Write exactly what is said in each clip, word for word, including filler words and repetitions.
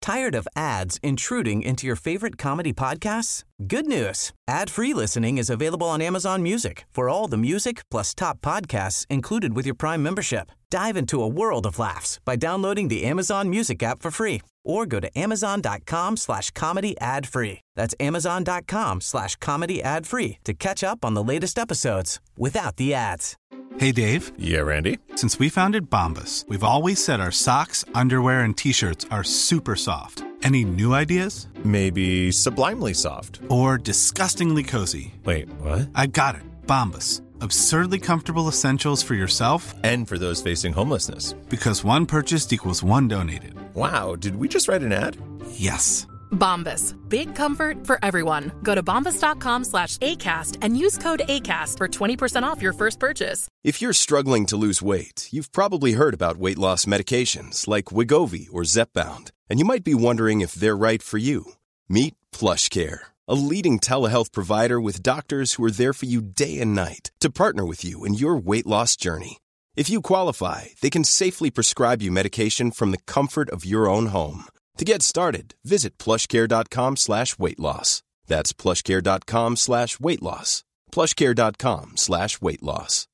Tired of ads intruding into your favorite comedy podcasts? Good news. Ad-free listening is available on Amazon Music for all the music plus top podcasts included with your Prime membership. Dive into a world of laughs by downloading the Amazon Music app for free or go to amazon.com slash comedy ad free. That's amazon.com slash comedy ad free to catch up on the latest episodes without the ads. Hey, Dave. Yeah, Randy. Since we founded Bombas, we've always said our socks, underwear, and T-shirts are super soft. Any new ideas? Maybe sublimely soft. Or disgustingly cozy. Wait, what? I got it. Bombas. Absurdly comfortable essentials for yourself and for those facing homelessness. Because one purchased equals one donated. Wow, did we just write an ad? Yes. Bombas. Big comfort for everyone. Go to bombas.com slash ACAST and use code ACAST for twenty percent off your first purchase. If you're struggling to lose weight, you've probably heard about weight loss medications like Wegovy or Zepbound, and you might be wondering if they're right for you. Meet PlushCare, a leading telehealth provider with doctors who are there for you day and night to partner with you in your weight loss journey. If you qualify, they can safely prescribe you medication from the comfort of your own home. To get started, visit plushcare.com slash weight loss. That's plushcare.com slash weight loss. plushcare.com slash weight loss.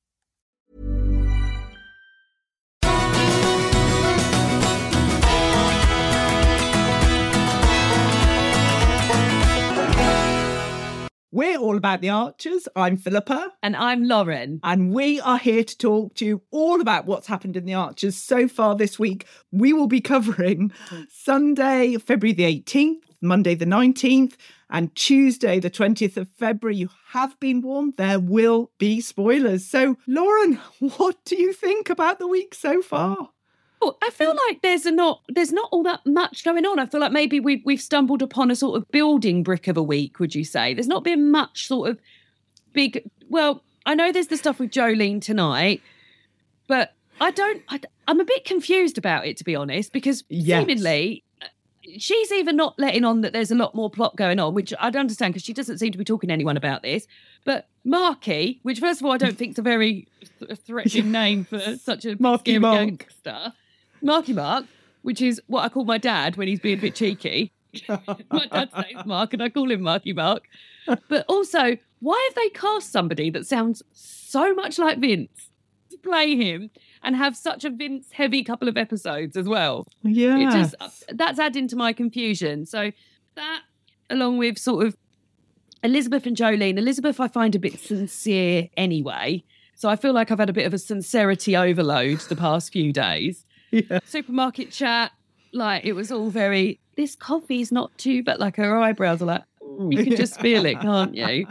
We're all about the Archers. I'm Philippa. And I'm Lauren. And we are here to talk to you all about what's happened in the Archers so far this week. We will be covering Sunday, February the eighteenth, Monday the nineteenth, and Tuesday the twentieth of February. You have been warned, there will be spoilers. So, Lauren, what do you think about the week so far? Oh, I feel like there's a not there's not all that much going on. I feel like maybe we've we've stumbled upon a sort of building brick of a week. Would you say there's not been much sort of big? Well, I know there's the stuff with Jolene tonight, but I don't. I, I'm a bit confused about it, to be honest, because yes. seemingly she's even not letting on that there's a lot more plot going on, which I'd understand because she doesn't seem to be talking to anyone about this. But Marky, which first of all I don't think is a very th- threatening name for such a Marky scary Mark. gangster. Marky Mark, which is what I call my dad when he's being a bit cheeky. My dad's name is Mark and I call him Marky Mark. But also, why have they cast somebody that sounds so much like Vince to play him and have such a Vince-heavy couple of episodes as well? Yeah. It just that's adding to my confusion. So that, along with sort of Elizabeth and Jolene. Elizabeth I find a bit sincere anyway. So I feel like I've had a bit of a sincerity overload the past few days. Yeah. Supermarket chat, like it was all very, this coffee's not too, but like her eyebrows are like, you can just feel it, can't you?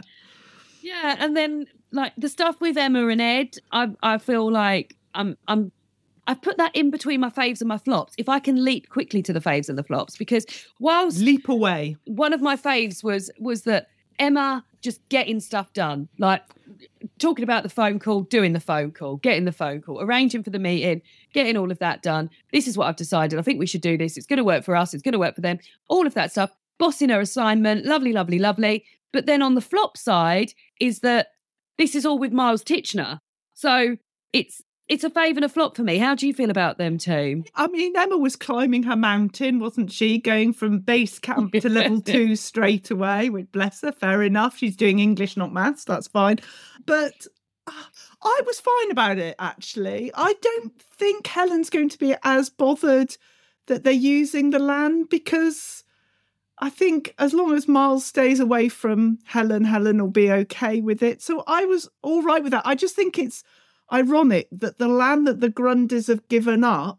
Yeah, and then like the stuff with Emma and Ed, I I feel like I'm I'm I've put that in between my faves and my flops. If I can leap quickly to the faves and the flops, because whilst leap away, one of my faves was was that Emma just getting stuff done, like talking about the phone call, doing the phone call, getting the phone call, arranging for the meeting, getting all of that done. This is what I've decided. I think we should do this. It's going to work for us. It's going to work for them. All of that stuff. Bossing her assignment. Lovely, lovely, lovely. But then on the flop side is that this is all with Miles Titchener. So it's it's a fave and a flop for me. How do you feel about them two? I mean, Emma was climbing her mountain, wasn't she? Going from base camp to level two straight away. Which, bless her, fair enough. She's doing English, not maths. That's fine. But uh, I was fine about it, actually. I don't think Helen's going to be as bothered that they're using the land, because I think as long as Miles stays away from Helen, Helen will be okay with it. So I was all right with that. I just think it's ironic that the land that the Grundys have given up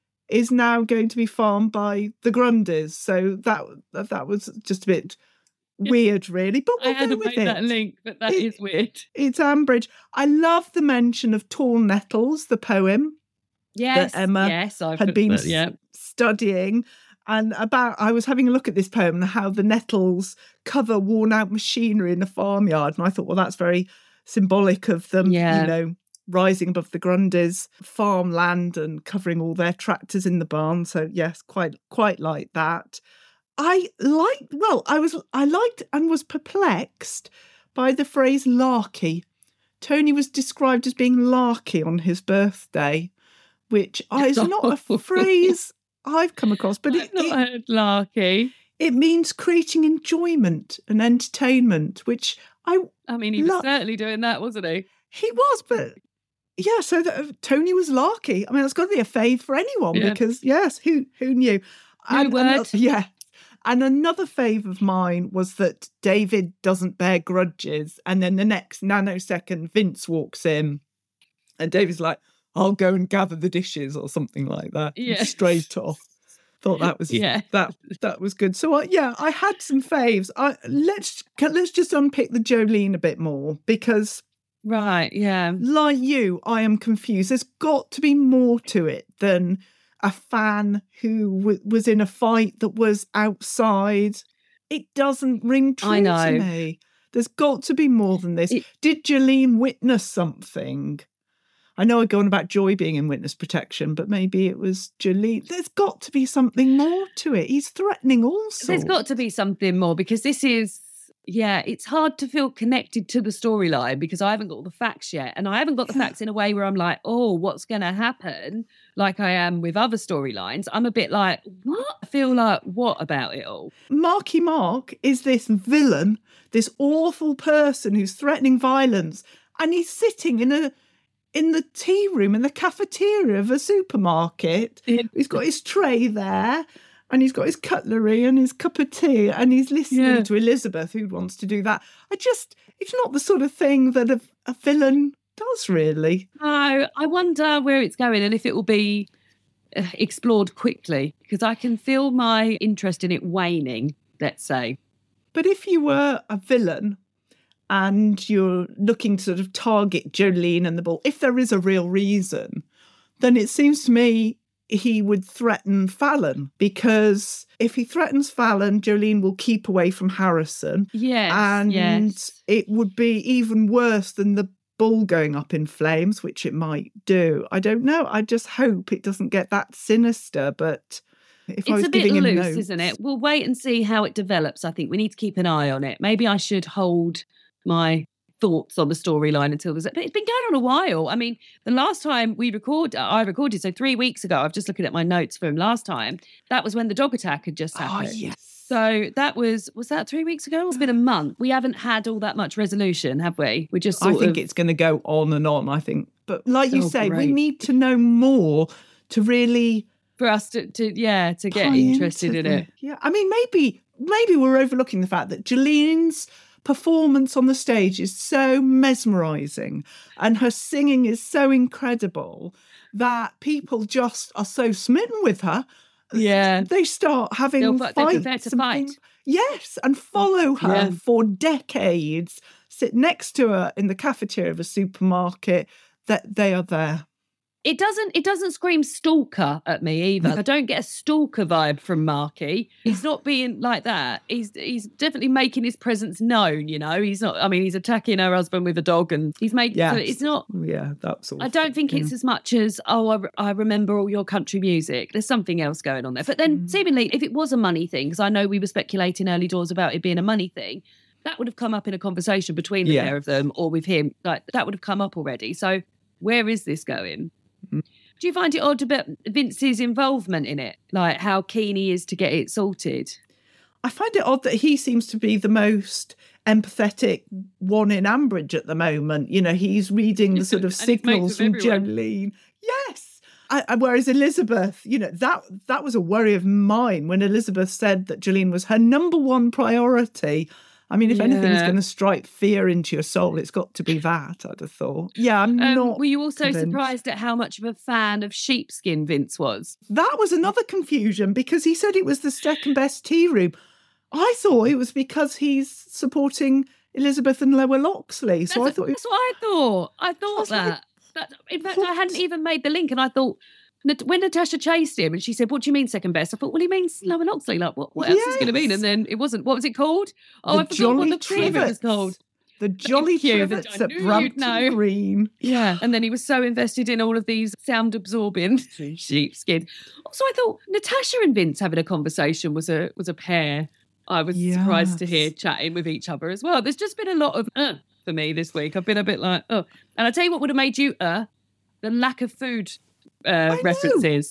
is now going to be farmed by the Grundys. So that that was just a bit weird, really. But we'll I hadn't go with made it. that link, but that it, is weird. It's Ambridge. I love the mention of Tall Nettles, the poem yes, that Emma yes, I've had been that, yeah. studying. And about, I was having a look at this poem and how the nettles cover worn out machinery in a farmyard. And I thought, well, that's very symbolic of them, yeah. you know, rising above the Grundys' farmland and covering all their tractors in the barn. So yes, quite quite like that. I liked, well, I was I liked and was perplexed by the phrase larky. Tony was described as being larky on his birthday, which is not a phrase I've come across, but it, I've not it, heard larky. it means creating enjoyment and entertainment, which I I mean, he was lo- certainly doing that, wasn't he? he was, but yeah. So that, Tony was larky. I mean, that's got to be a fave for anyone Yeah. because yes, who who knew? New word. ano- yeah. And another fave of mine was that David doesn't bear grudges, and then the next nanosecond, Vince walks in, and David's like, "I'll go and gather the dishes" or something like that. and Yeah. straight off. Thought that was Yeah. that that was good. So uh, yeah, I had some faves. I let's let's just unpick the Jolene a bit more because, Right, yeah. like you, I am confused. There's got to be more to it than a fan who w- was in a fight that was outside. It doesn't ring true I know. to me. There's got to be more than this. It- Did Jolene witness something? I know I go on about Joy being in witness protection, but maybe it was Jolene. There's got to be something more to it. He's threatening all sorts. There's got to be something more because this is, yeah, it's hard to feel connected to the storyline because I haven't got all the facts yet. And I haven't got the facts in a way where I'm like, oh, what's going to happen? Like I am with other storylines. I'm a bit like, what? I feel like, what about it all? Marky Mark is this villain, this awful person who's threatening violence, and he's sitting in a in the tea room in the cafeteria of a supermarket. Yeah. He's got his tray there, and he's got his cutlery and his cup of tea, and he's listening Yeah. to Elizabeth, who wants to do that. I just, it's not the sort of thing that a, a villain does, really. No, I wonder where it's going and if it will be uh, explored quickly because I can feel my interest in it waning, let's say. But if you were a villain and you're looking to sort of target Jolene and the ball, if there is a real reason, then it seems to me he would threaten Fallon, because if he threatens Fallon, Jolene will keep away from Harrison. Yes, and yes. it would be even worse than the bull going up in flames, which it might do. I don't know. I just hope it doesn't get that sinister, but if I was It's a bit giving him loose, notes, isn't it? We'll wait and see how it develops. I think we need to keep an eye on it. Maybe I should hold my thoughts on the storyline until there's. But it's been going on a while. I mean, the last time we record, I recorded, so three weeks ago. I've just looking at my notes from last time. That was when the dog attack had just oh happened. yes. So that was was that three weeks ago? It's been a month. We haven't had all that much resolution, have we? We're just. I Sort think of, it's going to go on and on, I think. But like you Oh, say, we great. need to know more to really for us to, to yeah to get tie interested into in the- it. Yeah, I mean, maybe maybe we're overlooking the fact that Jolene's performance on the stage is so mesmerising and her singing is so incredible that people just are so smitten with her. Yeah. They start having They'll fi- they're fights. prepared to and fight. things. Yes, and follow her Yeah. for decades, sit next to her in the cafeteria of a supermarket, that they are there. It doesn't it doesn't scream stalker at me either. I don't get a stalker vibe from Marky. He's not being like that. He's he's definitely making his presence known, you know. He's not I mean, he's attacking her husband with a dog and he's made Yeah, so it's not Yeah, that's all. I don't think it's as much as, oh, I, re- I remember all your country music. There's something else going on there. But then, seemingly, if it was a money thing, because I know we were speculating early doors about it being a money thing, that would have come up in a conversation between the Yeah. pair of them or with him. Like that would have come up already. So, where is this going? Do you find it odd about Vince's involvement in it? Like how keen he is to get it sorted? I find it odd that he seems to be the most empathetic one in Ambridge at the moment. You know, he's reading the sort of And he's mates signals with from everyone. Jolene. Yes. I, I- whereas Elizabeth, you know, that that was a worry of mine when Elizabeth said that Jolene was her number one priority. I mean, if anything's Yeah. going to strike fear into your soul, it's got to be that, I'd have thought. Yeah, I'm Um, not. were you also convinced. surprised at how much of a fan of sheepskin Vince was? That was another confusion because he said it was the second best tea room. I thought it was because he's supporting Elizabeth and Lower Loxley. So that's, I thought, it, that's what I thought. I thought was like, that. that. In fact, I what? hadn't even made the link, and I thought Nat- when Natasha chased him and she said, "What do you mean second best?" I thought, "Well, he means Lower Loxley. Like, what? What else is going to mean?" Yes. And then it wasn't. What was it called? Oh, The I forgot what Jolly the theatre was Trivets. called. the Jolly you, that Trivets I at knew you'd Brampton know. Green. Yeah, and then he was so invested in all of these sound-absorbing sheepskin. So I thought Natasha and Vince having a conversation was a was a pair. I was surprised to hear Yes. chatting with each other as well. There's just been a lot of uh for me this week. I've been a bit like, oh. And I tell you what would have made you uh the lack of food uh, know. references.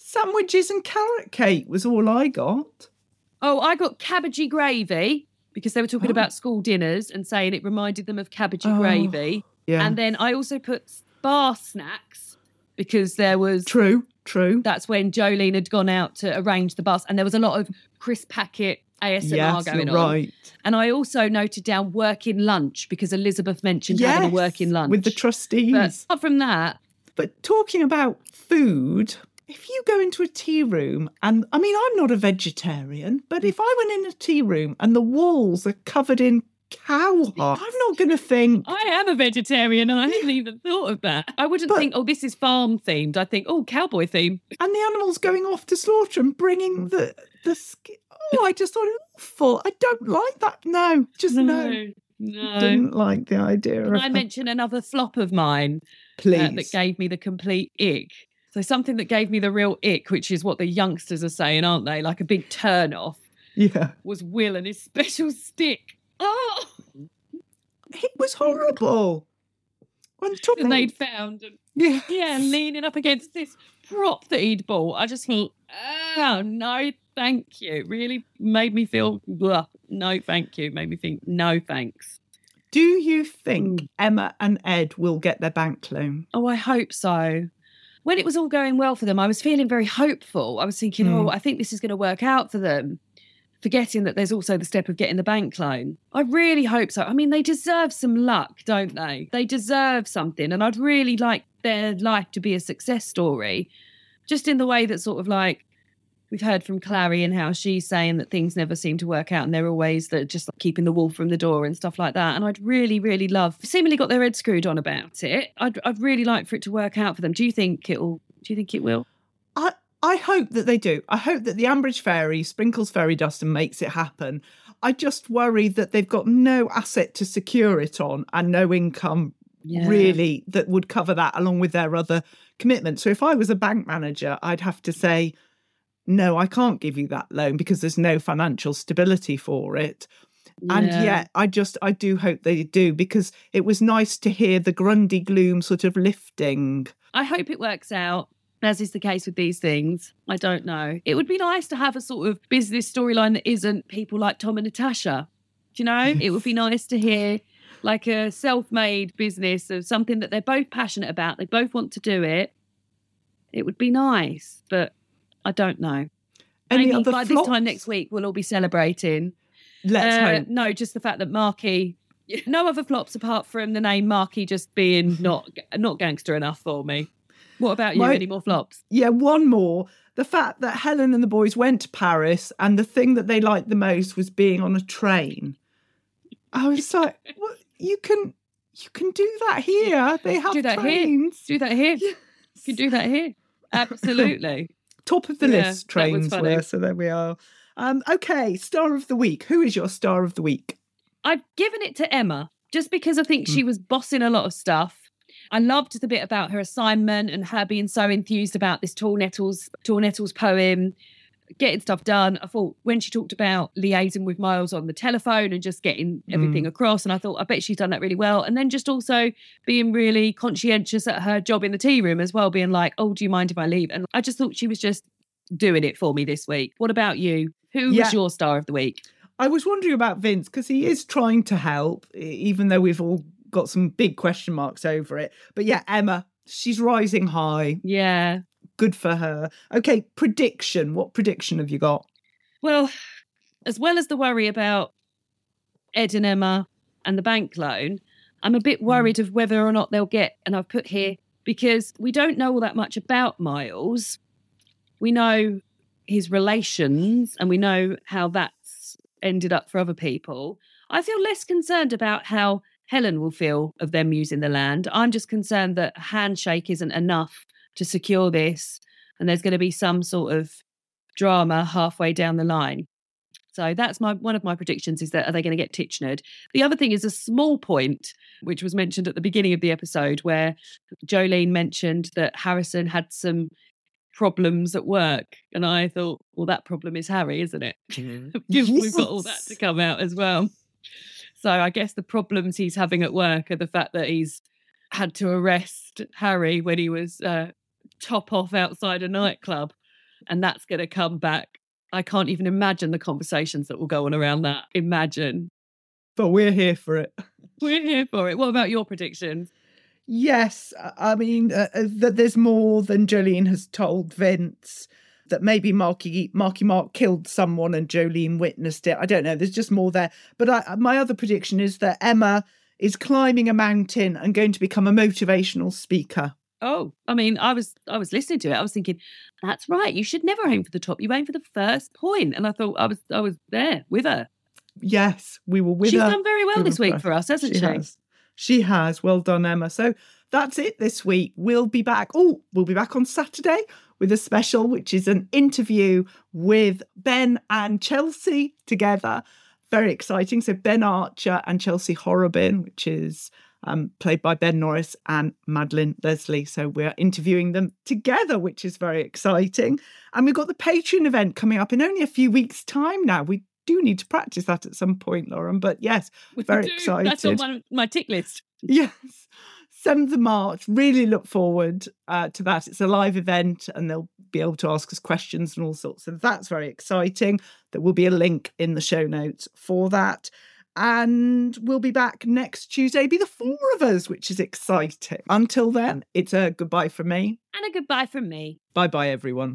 Sandwiches and carrot cake was all I got. Oh, I got cabbagey gravy because they were talking Oh. about school dinners and saying it reminded them of cabbagey Oh, gravy. yeah. And then I also put bar snacks because there was... True, true. That's when Jolene had gone out to arrange the bus and there was a lot of crisp packet A S M R Yes, going you're on. right. And I also noted down working lunch because Elizabeth mentioned having a working lunch. With the trustees. But apart from that, But talking about food, if you go into a tea room and, I mean, I'm not a vegetarian, but if I went in a tea room and the walls are covered in cow heart, I'm not going to think, I am a vegetarian and I hadn't even thought of that. I wouldn't But- think, oh, this is farm themed. I think, oh, cowboy theme. and the animals going off to slaughter and bringing the, the skin. Oh, I just thought it was awful. I don't like that. No, just no. No. Didn't like the idea Can of I that. mention another flop of mine Please. uh, that gave me the complete ick? So something that gave me the real ick, which is what the youngsters are saying, aren't they? Like a big turn off, Yeah. was Will and his special stick. Oh, It was horrible. On top that of they'd found. And yeah. yeah, leaning up against this prop that he'd bought. I just thought, oh, no, thank you. It really made me feel, ugh, no, thank you. Made me think, no, thanks. Do you think Mm. Emma and Ed will get their bank loan? Oh, I hope so. When it was all going well for them, I was feeling very hopeful. I was thinking, Mm. oh, I think this is going to work out for them. Forgetting that there's also the step of getting the bank loan. I really hope so. I mean, they deserve some luck, don't they? They deserve something. And I'd really like their life to be a success story. Just in the way that sort of like, we've heard from Clary and how she's saying that things never seem to work out and they're always that just like keeping the wolf from the door and stuff like that. And I'd really, really love, seemingly got their head screwed on about it. I'd, I'd really like for it to work out for them. Do you think it'll, do you think it will? I I hope that they do. I hope that the Ambridge Fairy sprinkles fairy dust and makes it happen. I just worry that they've got no asset to secure it on and no income Yeah. really that would cover that along with their other commitments. So if I was a bank manager, I'd have to say, no, I can't give you that loan because there's no financial stability for it. And Yeah. yet I just, I do hope they do because it was nice to hear the Grundy gloom sort of lifting. I hope it works out, as is the case with these things. I don't know. It would be nice to have a sort of business storyline that isn't people like Tom and Natasha. Do you know? It would be nice to hear like a self-made business of something that they're both passionate about. They both want to do it. It would be nice, but I don't know. Any Maybe other by flops? this time next week, we'll all be celebrating. Let's Uh, hope. No, just the fact that Marky, no other flops apart from the name Marky just being not not gangster enough for me. What about you? My- Any more flops? Yeah, one more. The fact that Helen and the boys went to Paris and the thing that they liked the most was being on a train. I was like, well, you can you can do that here. They have Do that trains. here. Do that here. You can do that here. Absolutely. Top of the Yeah, list, that was trains funny. were. So there we are. Um, okay, star of the week. Who is your star of the week? I've given it to Emma just because I think Mm. she was bossing a lot of stuff. I loved the bit about her assignment and her being so enthused about this Tall Nettles, Tall Nettles poem, getting stuff done. I thought when she talked about liaising with Miles on the telephone and just getting everything across, and I thought, I bet she's done that really well. And then just also being really conscientious at her job in the tea room as well, being like, oh, do you mind if I leave? And I just thought she was just doing it for me this week. What about you? Who Yeah. was your star of the week? I was wondering about Vince because he is trying to help, e- even though we've all got some big question marks over it. But yeah, Emma, she's rising high. Yeah. Good for her. Okay, prediction. What prediction have you got? Well, as well as the worry about Ed and Emma and the bank loan, I'm a bit worried of whether or not they'll get, and I've put here, because we don't know all that much about Miles. We know his relations and we know how that's ended up for other people. I feel less concerned about how Helen will feel of them using the land. I'm just concerned that a handshake isn't enough to secure this, and there's going to be some sort of drama halfway down the line. So that's my one of my predictions, is that are they going to get Titchnered? The other thing is a small point, which was mentioned at the beginning of the episode, where Jolene mentioned that Harrison had some problems at work. And I thought, well, that problem is Harry, isn't it? Because we've got all that to come out as well. So I guess the problems he's having at work are the fact that he's had to arrest Harry when he was uh, top off outside a nightclub. and that's going to come back. I can't even imagine the conversations that will go on around that. Imagine. But we're here for it. We're here for it. What about your predictions? Yes, I mean, uh, that there's more than Jolene has told Vince, that maybe Marky, Marky Mark killed someone and Jolene witnessed it. I don't know. There's just more there. But I, my other prediction is that Emma is climbing a mountain and going to become a motivational speaker. Oh, I mean, I was I was listening to it. I was thinking, that's right. You should never aim for the top. You aim for the first point. And I thought I was I was there with her. Yes, we were with She's her. She's done very well we this week for us, hasn't she? She has. She has. Well done, Emma. So that's it this week. We'll be back. Oh, we'll be back on Saturday with a special, which is an interview with Ben and Chelsea together. Very exciting. So Ben Archer and Chelsea Horrobin, which is um, played by Ben Norris and Madeline Leslie. So we're interviewing them together, which is very exciting. And we've got the Patreon event coming up in only a few weeks' time now. We do need to practice that at some point, Lauren. But yes, we very do. excited. That's on my, my tick list. Yes. seventh of March. Really look forward uh, to that. It's a live event and they'll be able to ask us questions and all sorts. So that's very exciting. There will be a link in the show notes for that. And we'll be back next Tuesday. Be the four of us, which is exciting. Until then, it's a goodbye from me. And a goodbye from me. Bye-bye, everyone.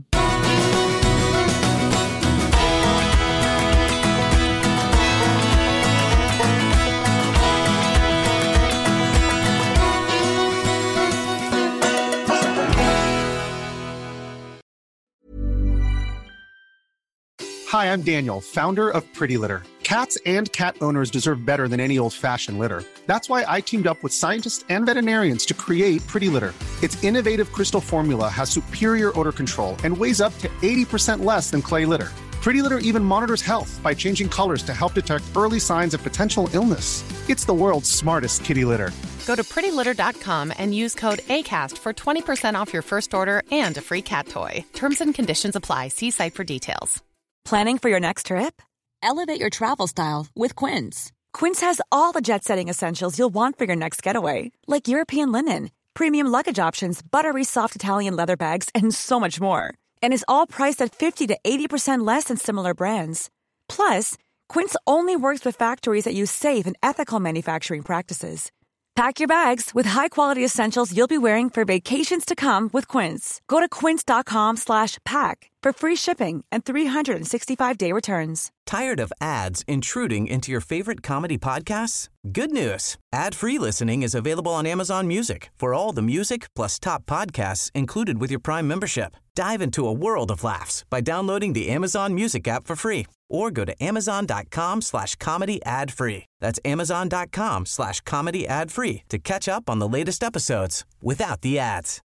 Hi, I'm Daniel, founder of Pretty Litter. Cats and cat owners deserve better than any old-fashioned litter. That's why I teamed up with scientists and veterinarians to create Pretty Litter. Its innovative crystal formula has superior odor control and weighs up to eighty percent less than clay litter. Pretty Litter even monitors health by changing colors to help detect early signs of potential illness. It's the world's smartest kitty litter. Go to pretty litter dot com and use code ACAST for twenty percent off your first order and a free cat toy. Terms and conditions apply. See site for details. Planning for your next trip? Elevate your travel style with Quince. Quince has all the jet-setting essentials you'll want for your next getaway, like European linen, premium luggage options, buttery soft Italian leather bags, and so much more. And is all priced at fifty to eighty percent less than similar brands. Plus, Quince only works with factories that use safe and ethical manufacturing practices. Pack your bags with high-quality essentials you'll be wearing for vacations to come with Quince. Go to quince.com slash pack for free shipping and three sixty-five day returns. Tired of ads intruding into your favorite comedy podcasts? Good news. Ad-free listening is available on Amazon Music for all the music plus top podcasts included with your Prime membership. Dive into a world of laughs by downloading the Amazon Music app for free or go to amazon.com slash comedy ad free. That's amazon.com slash comedy ad free to catch up on the latest episodes without the ads.